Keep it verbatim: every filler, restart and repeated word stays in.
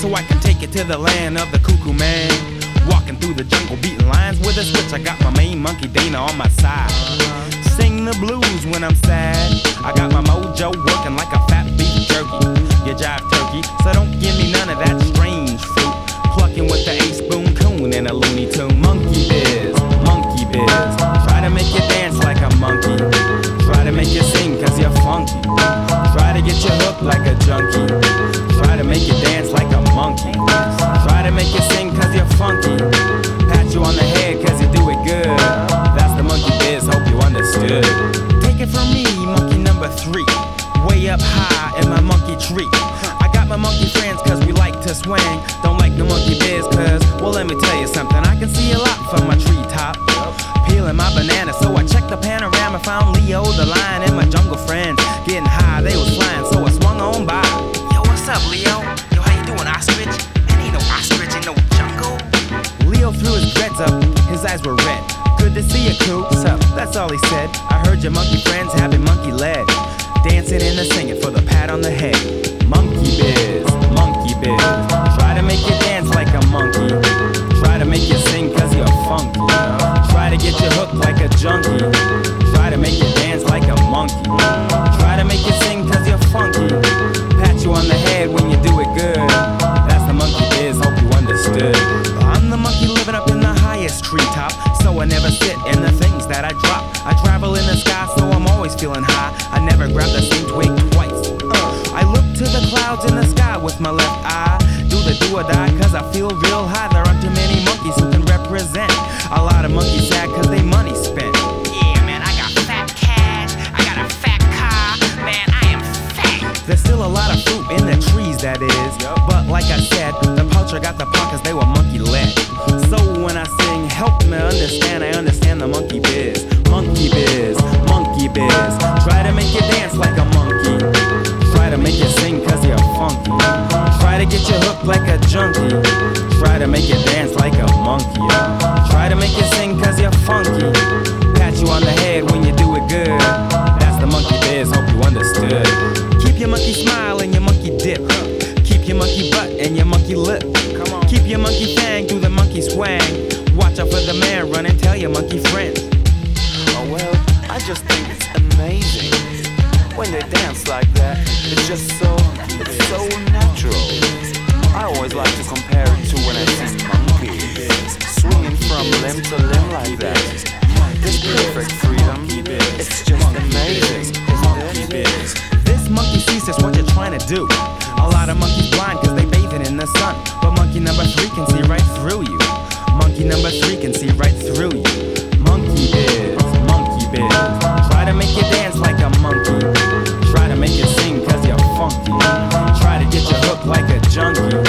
so I can take it to the land of the cuckoo man. Walking through the jungle, beating lions with a switch. I got my main monkey Dana on my side. Sing the blues when I'm sad. I got my mojo working like a fat beef jerky. You jive turkey, so don't give me none of that strange fruit. Plucking with the ace boom coon and a Looney Tune. Monkey biz, monkey biz. Try to make you dance like a monkey. Try to make you sing cause you're funky. Try to get you hooked like a junkie. Try to make you dance like a monkey. Try to make you sing cause you're funky. Pat you on the head cause you do it good. That's the monkey biz, hope you understood. Take it from me, monkey number three. Way up high in my monkey tree. I got my monkey friends cause we like to swing. Don't like the monkey biz cause, well let me tell you something. I can see a lot from my treetop. Peeling my banana, so I checked the panorama. Found Leo the lion and my jungle friends. Getting high, they was flying, so I swung on by. Yo, what's up, Leo? Yo, how you doing, ostrich? Man, ain't no ostrich in no jungle. Leo threw his dreads up, his eyes were red. Good to see you, Coop. What's up? That's all he said. I heard your monkey friends have been monkey led. Dancing and a singing for the pat on the head. Monkey biz, monkey biz. Try to make you dance like a monkey. Try to make you sing cause you're funky. Try to get you hooked like a junkie. Try to make you dance like a monkey. Try to make you sing cause you're funky. Pat you on the head when you do it good. That's the monkey biz, hope you understood. I'm the monkey living up in the highest treetop, so I never sit in the things that I drop. I travel in the sky, so I'm always feeling high. I never grab the same twig twice. uh, I look to the clouds in the sky with my left eye. Do the do or die cause I feel real high. There aren't too many monkeys who can represent. A lot of monkeys sad cause they money spent. Yeah, man, I got fat cash. I got a fat car. Man, I am fat. There's still a lot of fruit in the trees, that is. But like I said, the poacher got the paw cause they were monkey led. So when I sing, help me understand, I understand the monkey biz. Monkey biz, monkey biz. Try to make you dance like a monkey. Try to make you sing cause you're funky. Try to get you hooked like a junkie. Try to make you dance like a monkey. Try to make you sing cause you're funky. Pat you on the head when you do it good. That's the monkey biz, hope you understood. Keep your monkey smile and your monkey dip. Keep your monkey butt and your monkey lip. Keep your monkey fang through the monkey swang. Watch out for the man, run and tell your monkey friends. Oh well, I just think it's amazing when they dance like that. It's just so, it's so natural. I always like to compare it to when I see monkeys swinging from limb to limb like that. This perfect freedom, it's just amazing, isn't it? This monkey sees just what you're trying to do. A lot of monkeys blind cause they bathing in the sun. But monkey number three can see right through you. Monkey number three can see right through you. Monkey biz, monkey biz. Try to make you dance like a monkey. Try to make you sing cause you're funky. Try to get you hooked like a junkie.